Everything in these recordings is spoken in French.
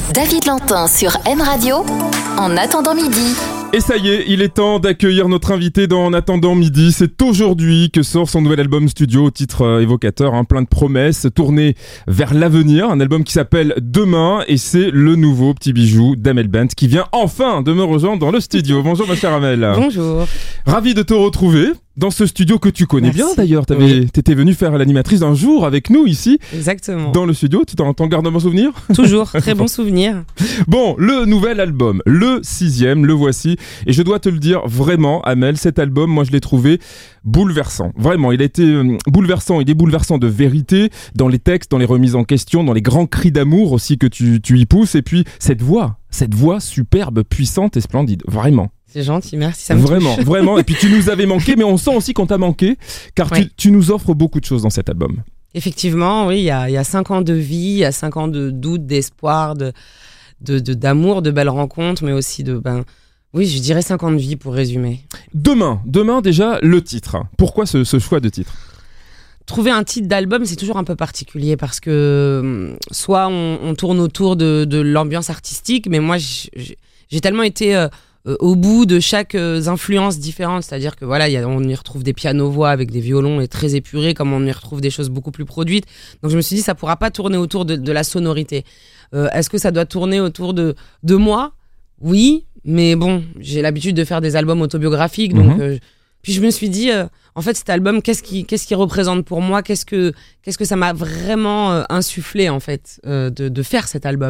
David Lantin sur M Radio, En attendant midi. Et ça y est, il est temps d'accueillir notre invité dans En attendant midi. C'est aujourd'hui que sort son nouvel album studio au titre évocateur, plein de promesses, tourné vers l'avenir. Un album qui s'appelle Demain et c'est le nouveau petit bijou d'Amel Bent qui vient enfin de me rejoindre dans le studio. Bonjour ma chère Amel. Bonjour. Ravi de te retrouver dans ce studio que tu connais bien d'ailleurs. Oui. T'étais venue faire l'animatrice d'un jour avec nous ici. Exactement. Dans le studio, tu t'en gardes un bon souvenir ? Toujours, très bon souvenir. Bon, le nouvel album, le 6e, le voici. Et je dois te le dire, vraiment, Amel, cet album, moi je l'ai trouvé bouleversant. Vraiment, il a été bouleversant. Il est bouleversant de vérité, dans les textes, dans les remises en question, dans les grands cris d'amour aussi que tu y pousses. Et puis, cette voix superbe, puissante et splendide. Vraiment. C'est gentil, merci, ça me Vraiment, touche. vraiment. Et puis tu nous avais manqué, mais on sent aussi qu'on t'a manqué, car Oui. tu nous offres beaucoup de choses dans cet album. Effectivement, oui, il y a 5 ans de vie, il y a 5 ans de doute, d'espoir, d'amour, de belles rencontres, mais aussi oui, je dirais 5 ans de vie pour résumer. Demain déjà, le titre. Pourquoi ce choix de titre ? Trouver un titre d'album, c'est toujours un peu particulier parce que soit on tourne autour de l'ambiance artistique, mais moi, j'ai tellement été au bout de chaque influence différente, c'est-à-dire que voilà, on y retrouve des pianos-voix avec des violons et très épurés, comme on y retrouve des choses beaucoup plus produites. Donc je me suis dit, ça pourra pas tourner autour de la sonorité. Est-ce que ça doit tourner autour de moi ? Oui, mais bon, j'ai l'habitude de faire des albums autobiographiques, donc puis je me suis dit, en fait, cet album, qu'est-ce qui représente pour moi ? Qu'est-ce que ça m'a vraiment insufflé, en fait, de faire cet album ?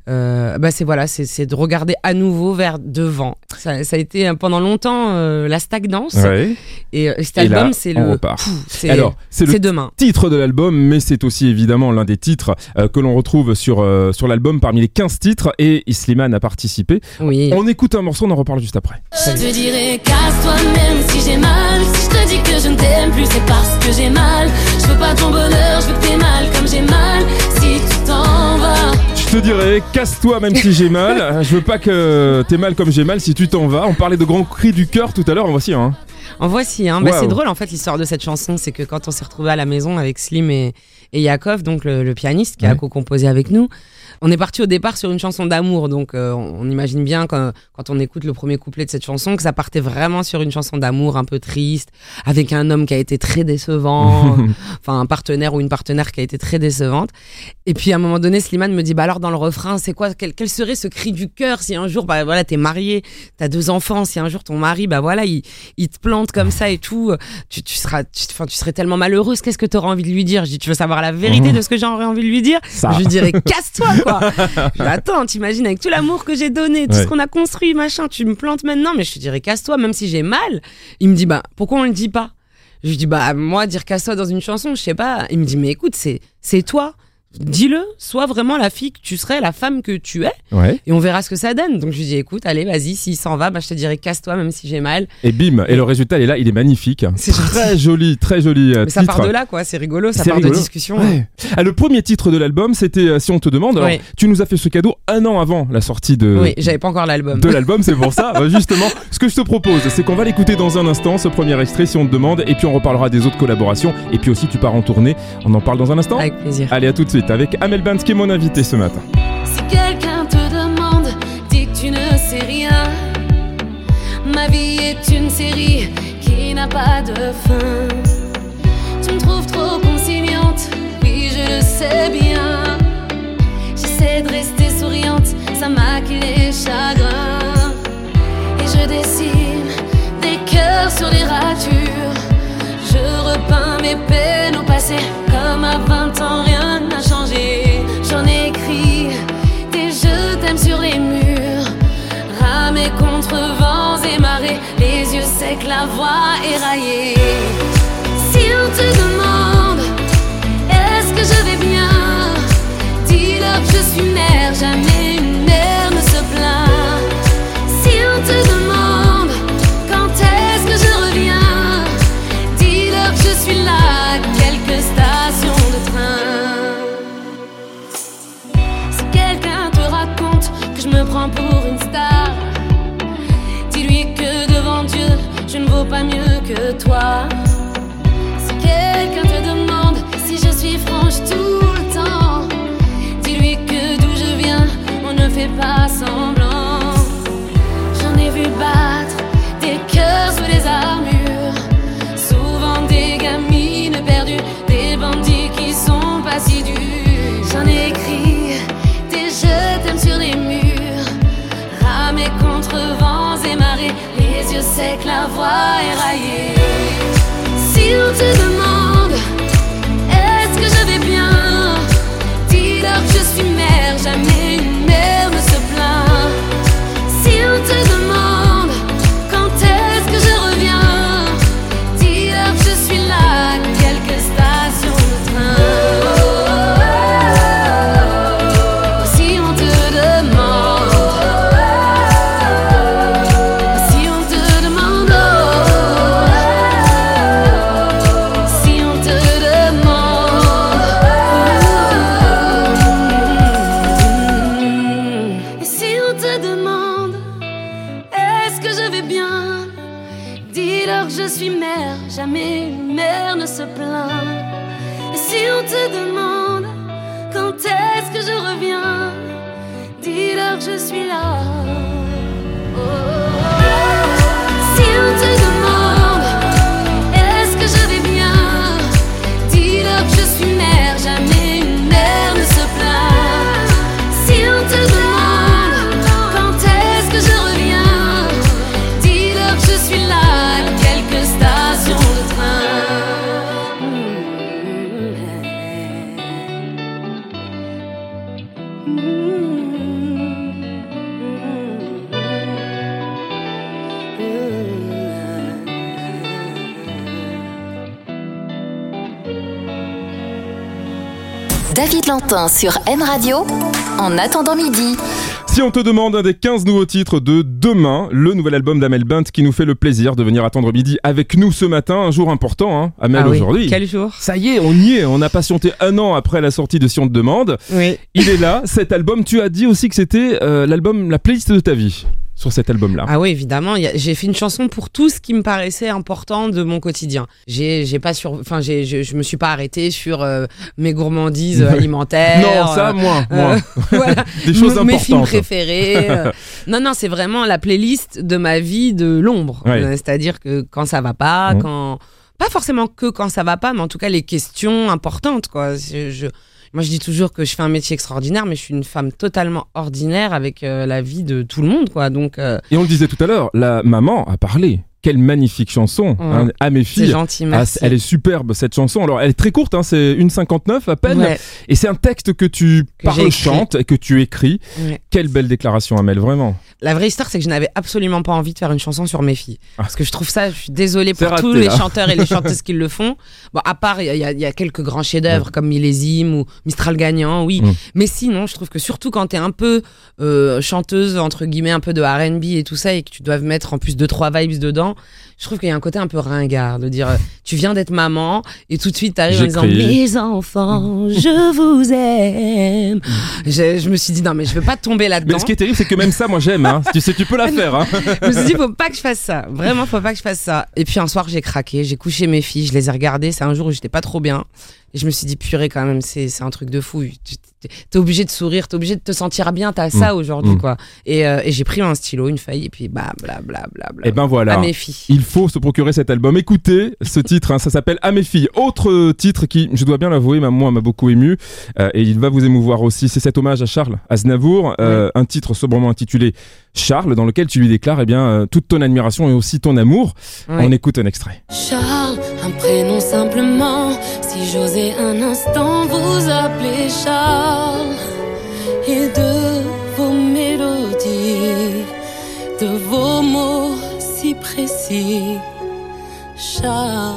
C'est de regarder à nouveau vers devant. Ça a été pendant longtemps la stagnance. Ouais. Et cet album, là, c'est on repart. c'est le demain. Titre de l'album, mais c'est aussi évidemment l'un des titres que l'on retrouve sur l'album parmi les 15 titres. Et Slimane a participé. Oui. On écoute un morceau, on en reparle juste après. Je te dirai casse-toi même si j'ai mal. Si je te dis que je ne t'aime plus, c'est parce que j'ai mal. Je veux pas ton bonheur, je veux que t'aies mal comme j'ai mal. Si tu t'en vas. Je te dirais, casse-toi même si j'ai mal. Je veux pas que t'aies mal comme j'ai mal si tu t'en vas. On parlait de grands cris du cœur tout à l'heure, en voici un. En voici, Wow. C'est drôle en fait l'histoire de cette chanson, c'est que quand on s'est retrouvés à la maison avec Slim et Yakov, donc le pianiste qui a co-composé avec nous, on est parti au départ sur une chanson d'amour, donc on imagine bien quand on écoute le premier couplet de cette chanson que ça partait vraiment sur une chanson d'amour un peu triste, avec un homme qui a été très décevant, enfin un partenaire ou une partenaire qui a été très décevante. Et puis à un moment donné, Slimane me dit alors dans le refrain, c'est quoi, quel serait ce cri du cœur si un jour t'es marié, t'as 2 enfants, si un jour ton mari il te plante comme ça et tout, tu serais tellement malheureuse, qu'est-ce que t'auras envie de lui dire ? Je dis, tu veux savoir la vérité de ce que j'aurais envie de lui dire ? Je lui dirais casse-toi quoi. Je dis, attends, t'imagines avec tout l'amour que j'ai donné, tout ce qu'on a construit, machin, tu me plantes maintenant, mais je te dirais casse-toi même si j'ai mal. Il me dit pourquoi on le dit pas ? Je lui dis moi dire casse-toi dans une chanson, je sais pas. Il me dit mais écoute, c'est toi. Dis-le, sois vraiment la fille que tu serais, la femme que tu es, et on verra ce que ça donne. Donc je lui dis écoute, allez, vas-y, s'il s'en va, je te dirais casse-toi même si j'ai mal. Et bim, et le résultat il est là, il est magnifique. C'est très joli mais titre. ça part de là quoi, c'est rigolo, ça part de discussion. Ouais. Le premier titre de l'album, c'était Si on te demande. Alors, tu nous as fait ce cadeau 1 an avant la sortie de. Oui, j'avais pas encore l'album. De l'album, c'est pour ça. Justement, ce que je te propose, c'est qu'on va l'écouter dans un instant, ce premier extrait, Si on te demande, et puis on reparlera des autres collaborations. Et puis aussi, tu pars en tournée. On en parle dans un instant. Avec plaisir. Allez, à tout de suite avec Amel Bent, qui est mon invité ce matin. Si quelqu'un te demande, dis que tu ne sais rien. Ma vie est une série qui n'a pas de fin. Tu me trouves trop conciliante, oui je le sais bien. J'essaie de rester souriante, ça maquille les chagrins. Et je dessine des cœurs sur les ratures. Je repeins mes peines au passé, comme à 20 ans rien n'a changé. J'en ai écrit des je t'aime sur les murs, ramé contre vents et marées, les yeux secs, la voix éraillée. Si on te demande est-ce que je vais bien, dis-leur que je suis mère, jamais une mère ne se plaint. Si on te demande quand est-ce que je reviens, dis-leur que je suis là, quelques stations de train. Si quelqu'un te raconte que je me prends pour une star, dis-lui que devant Dieu, je ne vaux pas mieux que toi. Si quelqu'un te demande si je suis franche tout le temps, dis-lui que d'où je viens, on ne sais que la voie est raillée. Si on te demande est-ce que je vais bien, dis-leur que je suis mère, jamais une mère ne se plaint. Si on te demande quand est-ce que je reviens, dis-leur que je suis là, quelques stations de train. Si on te demande, si on te demande, si on te demande, et si on te demande est-ce que je vais bien, dis-leur que je suis mère, jamais une mère ne se plaint. Et si on te demande quand est-ce que je reviens, dis-leur que je suis là. Oh. Si on te demande est-ce que je vais bien, dis-leur que je suis mère, jamais une mère ne se plaint. Si on te demande quand est-ce que je reviens, dis-leur que je suis là, quelques stations de train. David Lantin sur M Radio, en attendant midi. Si on te demande un des 15 nouveaux titres de Demain, le nouvel album d'Amel Bent qui nous fait le plaisir de venir attendre midi avec nous ce matin, un jour important, hein, Amel, aujourd'hui. Quel jour? Ça y est, on y est, on a patienté 1 an après la sortie de Si on te demande. Oui. Il est là, cet album, tu as dit aussi que c'était l'album, la playlist de ta vie. Sur cet album-là. Ah oui, évidemment. J'ai fait une chanson pour tout ce qui me paraissait important de mon quotidien. Je me suis pas arrêtée sur mes gourmandises alimentaires. Non, ça, moi. Voilà. Des choses importantes. Mes films préférés. Non, c'est vraiment la playlist de ma vie de l'ombre. Ouais. C'est-à-dire que quand ça va pas, pas forcément que quand ça va pas, mais en tout cas les questions importantes, quoi. Moi, je dis toujours que je fais un métier extraordinaire, mais je suis une femme totalement ordinaire avec la vie de tout le monde, quoi. Donc, Et on le disait tout à l'heure, la maman a parlé. Quelle magnifique chanson, hein, à mes filles. C'est gentil, merci. Elle est superbe, cette chanson. Alors, elle est très courte, hein, c'est 1,59 à peine. Ouais. Et c'est un texte que tu chantes et que tu écris. Ouais. Quelle belle déclaration, Amel, vraiment. La vraie histoire, c'est que je n'avais absolument pas envie de faire une chanson sur mes filles. Parce que je trouve ça, je suis désolée pour tous les chanteurs et les chanteuses qui le font. Bon, à part, il y a quelques grands chefs-d'œuvre comme Millésime ou Mistral Gagnant, oui. Mais sinon, je trouve que surtout quand t'es un peu chanteuse, entre guillemets, un peu de R&B et tout ça, et que tu dois mettre en plus 2-3 vibes dedans, je trouve qu'il y a un côté un peu ringard de dire tu viens d'être maman et tout de suite t'arrives en disant mes enfants, je vous aime. Je me suis dit non mais je veux pas tomber là-dedans. Mais ce qui est terrible, c'est que même ça, moi j'aime. Hein. Tu sais, tu peux la faire. Hein. Je me suis dit faut pas que je fasse ça. Vraiment, faut pas que je fasse ça. Et puis un soir, j'ai craqué, j'ai couché mes filles, je les ai regardées. C'est un jour où j'étais pas trop bien. Et je me suis dit, purée, quand même, c'est un truc de fou. T'es obligé de sourire, t'es obligé de te sentir bien, t'as ça aujourd'hui, quoi. Et j'ai pris un stylo, une feuille, et puis blablabla. Et ben voilà. À mes filles. Il faut se procurer cet album. Écoutez ce titre, hein, ça s'appelle À mes filles. Autre titre qui, je dois bien l'avouer, moi m'a beaucoup ému. Et il va vous émouvoir aussi. C'est cet hommage à Charles Aznavour. Un titre sobrement intitulé Charles, dans lequel tu lui déclares toute ton admiration et aussi ton amour. On écoute un extrait. Charles, un prénom simplement. Si j'osais un instant vous appeler Charles, et de vos mélodies, de vos mots si précis, Charles.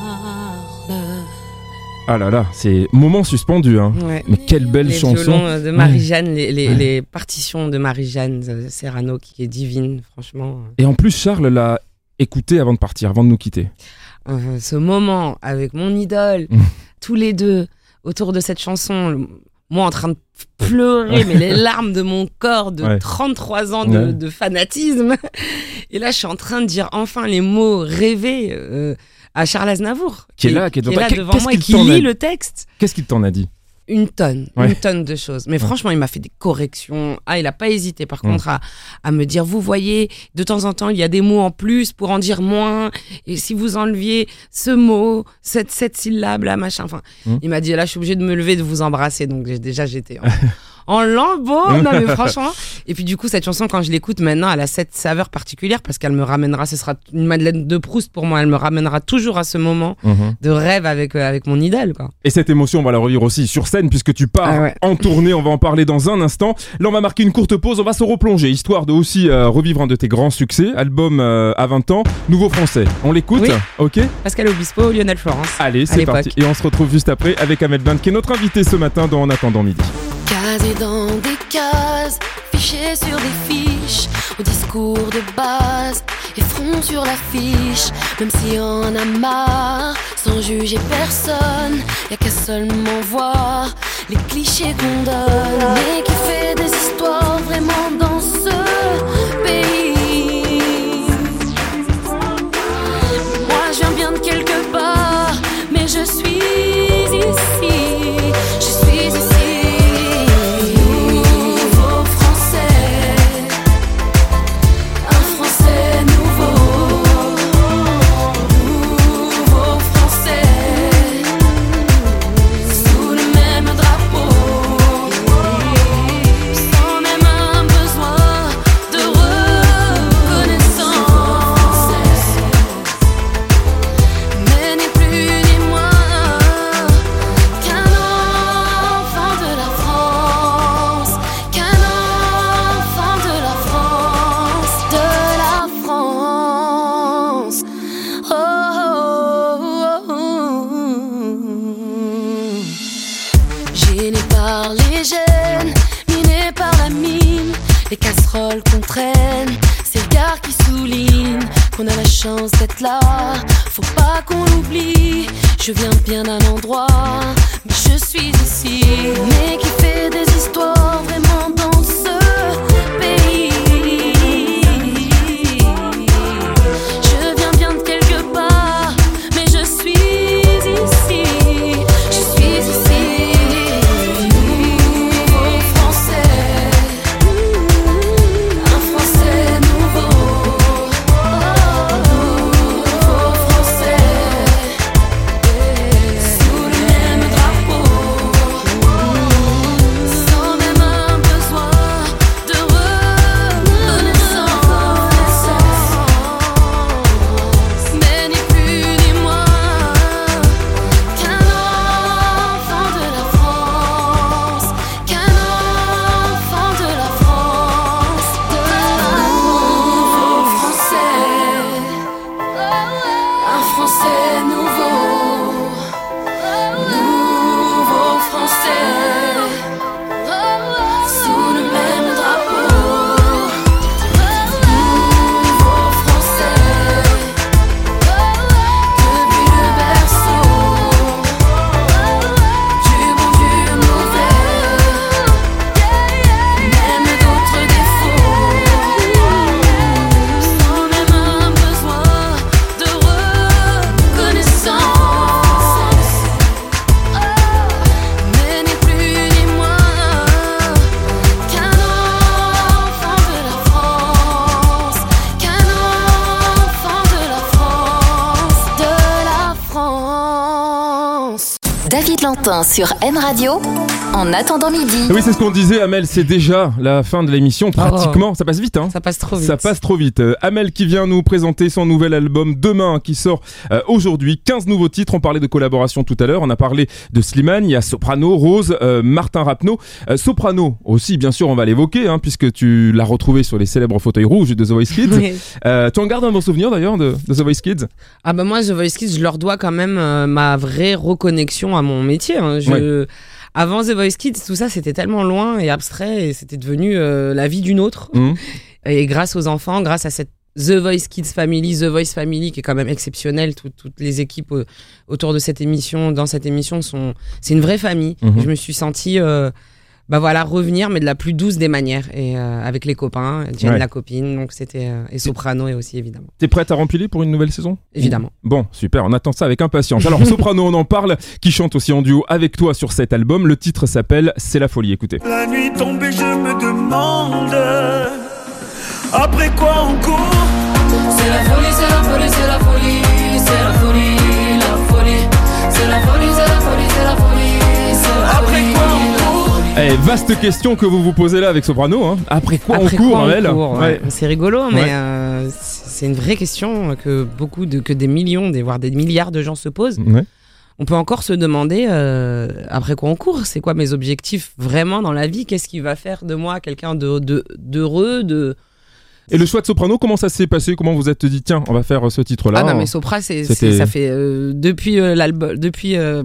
Ah là là, c'est moment suspendu, hein. Ouais. Mais quelle belle chanson. Les violons de Marie-Jeanne, les partitions de Marie-Jeanne Serrano qui est divine, franchement. Et en plus, Charles l'a écouté avant de partir, avant de nous quitter. Ce moment avec mon idole, tous les deux autour de cette chanson, moi en train de pleurer, mais les larmes de mon corps de 33 ans de fanatisme. Et là, je suis en train de dire enfin les mots rêvés à Charles Aznavour, qui est là devant moi et qui lit le texte. Qu'est-ce qu'il t'en a dit ? Une tonne de choses. Mais franchement, il m'a fait des corrections. Il n'a pas hésité, par contre, à me dire, vous voyez, de temps en temps, il y a des mots en plus pour en dire moins. Et si vous enleviez ce mot, cette syllabe là, machin. Enfin, il m'a dit, là, je suis obligée de me lever, de vous embrasser. Donc déjà, j'étais en lambeaux. Non mais franchement. Et puis du coup, cette chanson, quand je l'écoute maintenant, elle a cette saveur particulière parce qu'elle me ramènera, ce sera une Madeleine de Proust pour moi, elle me ramènera toujours à ce moment de rêve avec mon idole, quoi. Et cette émotion, on va la revivre aussi sur scène puisque tu pars en tournée, on va en parler dans un instant. Là, on va marquer une courte pause, on va se replonger, histoire de aussi revivre un de tes grands succès, album à 20 ans, Nouveau Français. On l'écoute? Oui. Ok. Pascal Obispo, Lionel Florence. Allez, c'est parti. Et on se retrouve juste après avec Amel Bent, qui est notre invité ce matin dans En attendant midi. Casé dans des cases, fiché sur des fiches, au discours de base, et front sur l'affiche. Même si on a marre, sans juger personne, y'a qu'à seulement voir les clichés qu'on donne. Mais qui fait des histoires vraiment dans ce pays. Moi je viens bien de quelque part, mais je suis ici. Je suis ici. Les casseroles qu'on traîne, c'est le gars qui souligne qu'on a la chance d'être là. Faut pas qu'on l'oublie. Je viens bien d'un endroit, mais je suis ici. Mais qui fait des histoires vraiment dans ce pays. Je viens bien de quelque part, mais je suis ici. Je suis ici. David Lantin sur M Radio, En attendant midi. Oui, c'est ce qu'on disait, Amel, c'est déjà la fin de l'émission, pratiquement. Ça passe vite, hein. Ça passe trop vite. Ça passe trop vite. Amel qui vient nous présenter son nouvel album Demain, qui sort aujourd'hui. 15 nouveaux titres. On parlait de collaboration tout à l'heure. On a parlé de Slimane, il y a Soprano, Rose, Martin Rapneau. Soprano aussi, bien sûr, on va l'évoquer, hein, puisque tu l'as retrouvé sur les célèbres fauteuils rouges de The Voice Kids. Oui. Tu en gardes un bon souvenir d'ailleurs de The Voice Kids? Ah bah moi, The Voice Kids, je leur dois quand même ma vraie reconnexion à mon métier. Hein. Avant The Voice Kids, tout ça, c'était tellement loin et abstrait et c'était devenu la vie d'une autre. Et grâce aux enfants, grâce à cette The Voice Kids Family, The Voice Family, qui est quand même exceptionnelle, toutes les équipes autour de cette émission, dans cette émission, c'est une vraie famille. Je me suis sentie revenir, mais de la plus douce des manières, et avec les copains, Jen la copine, donc c'était et Soprano et aussi évidemment. T'es prête à remplir pour une nouvelle saison? Évidemment. Bon, super, on attend ça avec impatience. Alors Soprano, on en parle, qui chante aussi en duo avec toi sur cet album. Le titre s'appelle C'est la folie. Écoutez. La nuit tombée, je me demande après quoi on court. C'est la folie, c'est la folie, c'est la folie, c'est la folie, la folie. C'est la folie, c'est la folie, c'est la folie, c'est la folie. Après quoi on court. Vaste question que vous vous posez là avec Soprano. Hein. Après quoi on court, Amel? Ouais. C'est rigolo, mais c'est une vraie question que que des millions, voire des milliards de gens se posent. Ouais. On peut encore se demander après quoi on court. C'est quoi mes objectifs vraiment dans la vie? Qu'est-ce qui va faire de moi quelqu'un d'heureux, Et le choix de Soprano, comment ça s'est passé? Comment vous êtes dit, tiens, on va faire ce titre-là? Ah non, mais Sopra, ça fait depuis l'album, depuis le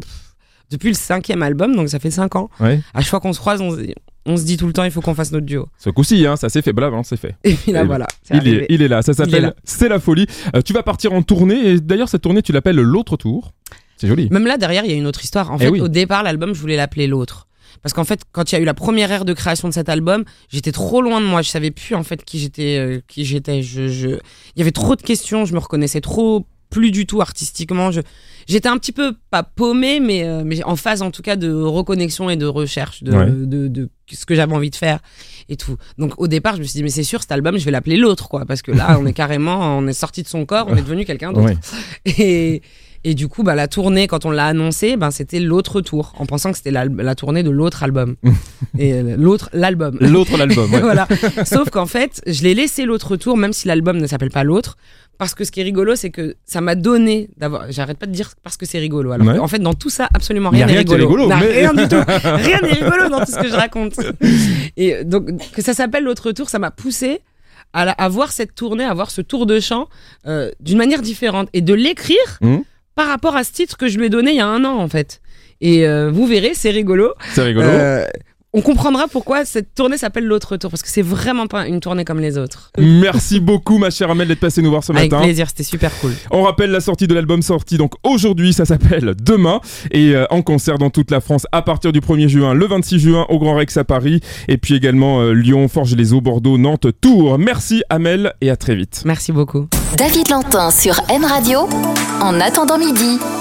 5e album, donc ça fait 5 ans. Ouais. À chaque fois qu'on se croise, on se dit tout le temps, il faut qu'on fasse notre duo. Ce coup-ci, ça s'est fait, blâme, c'est fait. Et puis là, voilà. Il est là, ça s'appelle C'est la folie. Tu vas partir en tournée, et d'ailleurs, cette tournée, tu l'appelles L'autre tour. C'est joli. Même là, derrière, il y a une autre histoire. En fait, au départ, l'album, je voulais l'appeler L'autre. Parce qu'en fait, quand il y a eu la première ère de création de cet album, j'étais trop loin de moi. Je savais plus en fait qui j'étais. Il y avait trop de questions. Je me reconnaissais trop plus du tout artistiquement. J'étais un petit peu pas paumée, mais en phase en tout cas de reconnexion et de recherche de ce que j'avais envie de faire et tout. Donc au départ, je me suis dit mais c'est sûr, cet album, je vais l'appeler L'autre, quoi, parce que là, on est sorti de son corps, on est devenu quelqu'un d'autre. Ouais. Et du coup, la tournée, quand on l'a annoncé, c'était L'autre tour, en pensant que c'était la tournée de l'autre album. Et l'album. L'autre album, ouais. Voilà. Sauf qu'en fait, je l'ai laissé L'autre tour, même si l'album ne s'appelle pas L'autre, parce que ce qui est rigolo, c'est que ça m'a donné j'arrête pas de dire parce que c'est rigolo. Alors en fait, dans tout ça, absolument rien n'est rigolo. Rien du tout. Rien n'est rigolo dans tout ce que je raconte. Et donc, que ça s'appelle L'autre tour, ça m'a poussé à voir cette tournée, à voir ce tour de chant d'une manière différente et de l'écrire par rapport à ce titre que je lui ai donné il y a 1 an en fait. Et vous verrez, c'est rigolo. C'est rigolo. On comprendra pourquoi cette tournée s'appelle L'autre tour, parce que c'est vraiment pas une tournée comme les autres. Merci beaucoup ma chère Amel d'être passée nous voir ce matin. Avec plaisir, c'était super cool. On rappelle la sortie de l'album sorti donc aujourd'hui, ça s'appelle Demain, et en concert dans toute la France à partir du 1er juin, le 26 juin au Grand Rex à Paris, et puis également Lyon, Forges-les-Eaux, Bordeaux, Nantes, Tours. Merci Amel et à très vite. Merci beaucoup. David Lantin sur M Radio, En attendant midi.